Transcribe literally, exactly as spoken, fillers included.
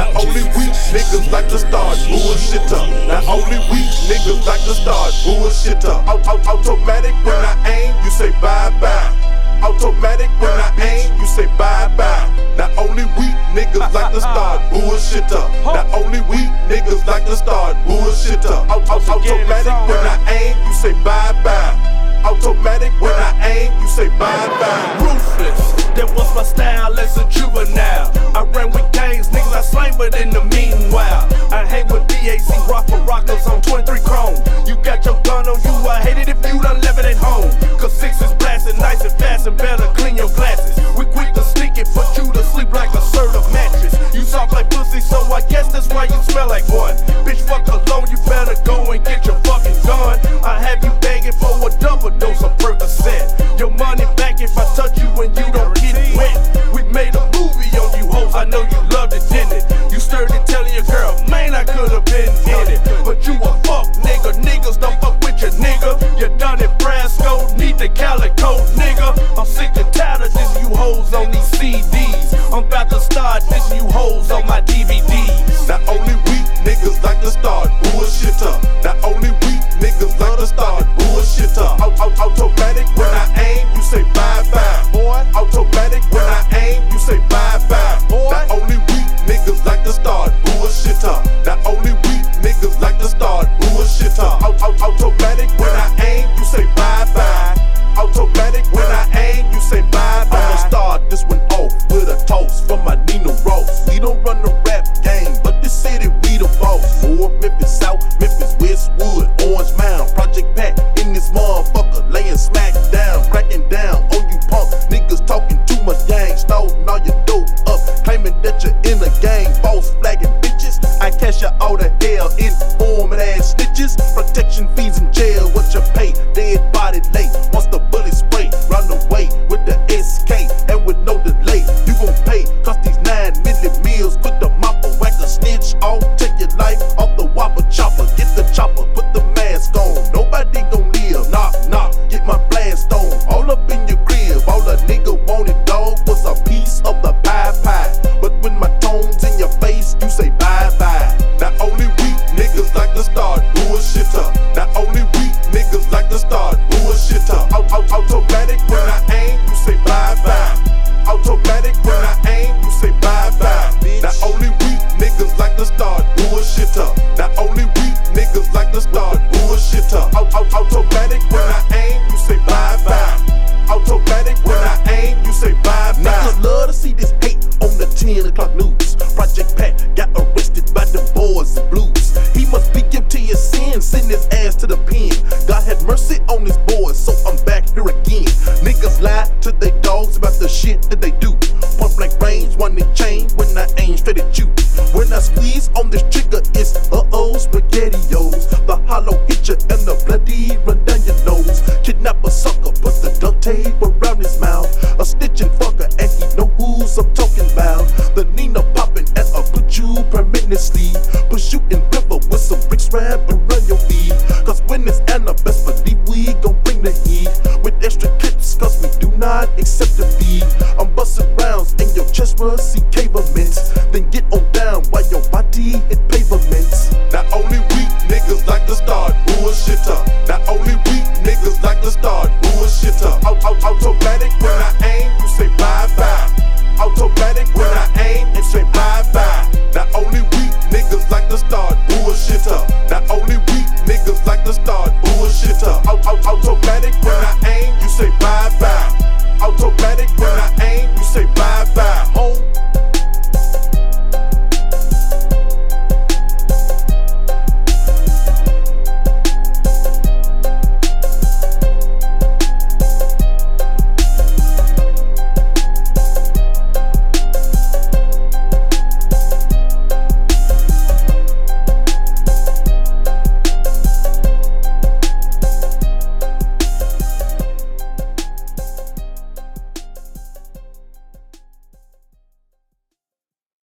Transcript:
Not only weak niggas like to start bullshitter. Not only weak niggas like to start bullshitter. Automatic when I aim, you say bye bye. Automatic when I aim, you say bye bye. Not only weak niggas like to start bullshitter. Not only weak niggas like to start bullshitter. Automatic when I aim, you say bye bye. Automatic when I aim, you say bye bye. Ruthless, that was my style as a juvenile. I ran with gangs, niggas I slain, but in the meanwhile, I hang with D A Z Rocker Rockers on twenty-three Chrome. You got your gun on you, I hate it if you done left it at home. Cause six is blasting nice and fast and better clean your glasses. We quick to stick it, put you to sleep like a Serta mattress. You soft like pussy, so I guess that's why you smell like one. Bitch, fuck alone, you better go and get your fucking gun. I have you begging for a double dose of Percocet. Your money back if I touch you when you don't get wet. We made a movie on you hoes, I know you loved it, didn't it? You started telling your girl, man, I could've been in it. But you a fuck nigga, niggas don't fuck with your nigga. You done it, Brasco, need the calico, nigga. I'm sick and tired of this, you hoes on these C Ds. I'm about to start this, you hoes on my D V Ds. Not only weak niggas like to start bullshitter. Not only weak niggas like to start bullshitter. Automatic when I aim, you say bye bye. Boy, automatic when I aim, you say bye bye. Boy, not only weak niggas like to start bullshitter. Not only weak niggas like to start bullshitter. Automatic when I aim, you say bye bye. Automatic when I aim, you say bye bye. I'ma start this one off with a toast from my Nino Ross. We don't run the rap game, but this city we the boss. North Memphis, South Memphis, Westwood, Orange Mound, Project Pat in this motherfucker, laying smack down, cracking down on you punk niggas talking too much gang, stolen all your dope up, claiming that you're in a gang, false flagging bitches. I cash you all the hell, informing ass snitches, protection fees in jail, what you pay, dead body late. Once the bullet spray, run away with the S K, and with no delay, you gon' pay, cause these nine million meals, put the mopper, whack a snitch off, take your life off the whopper chopper, get the chopper, put the mask on, nobody gon' live, knock, knock, get my blast on, all up in your crib, all a nigga wanted, dog, was a piece of the pie pie, but when my tone's in your face, you say bye bye. Not only weak niggas like to start bullshitter. Not only weak niggas like to start bullshitter. Automatic when I aim, you say bye bye. Automatic when I aim, you say bye bye. Not only weak niggas like to start bullshitter. Not only weak niggas like to start bullshitter. Automatic when I aim, you say bye bye. Automatic when I aim, you say bye bye. Niggas love to see this hate on the ten o'clock news. Project Pat got arrested by the boys and blues. He must be guilty of sin, send his ass to the pen. God had mercy on his boys, so I'm back here again. Niggas lie to their dogs about the shit that they do. Point blank range, one in chain when I aim straight at you. When I squeeze on this trigger, it's uh-oh, spaghettios. The hollow hit you and the bloody run down your nose. Kidnap a sucker, put the duct tape around his mouth. A snitching fucker, and he know who's I'm talking about. The Nina popping and I'll put you permanently. Push you in river with some bricks wrapped around your feet. Cause when it's Anna, best believe we gon' bring the heat. With extra clips, cause we do not accept defeat. I'm busting rounds in your chest, rusty cavemen. automatic when I aim, you say bye bye. Automatic when I aim, you say bye bye.